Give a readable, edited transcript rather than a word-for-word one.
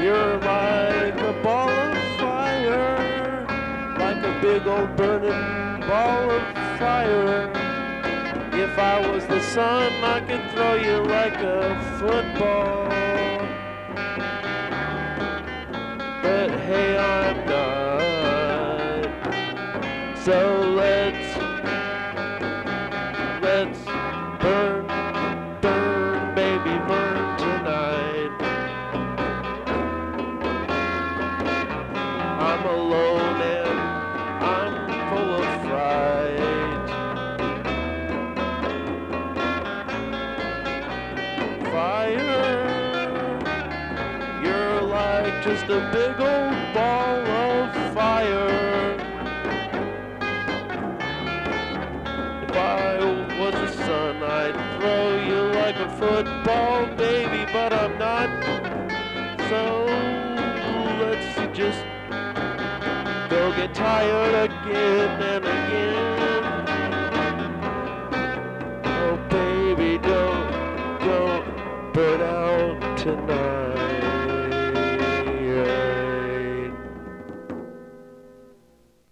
You're like a ball of fire, like a big old burning ball of fire. If I was the sun, I could throw you like a football. But hey, I'm not. So let's burn, burn, baby, burn tonight. I'm alone and I'm full of fright. Fire, you're like just a big old ball of fire. If I was the sun, I'd throw you like a football, baby, but I'm not. So let's just go get tired again and again. Oh, baby, don't burn out tonight.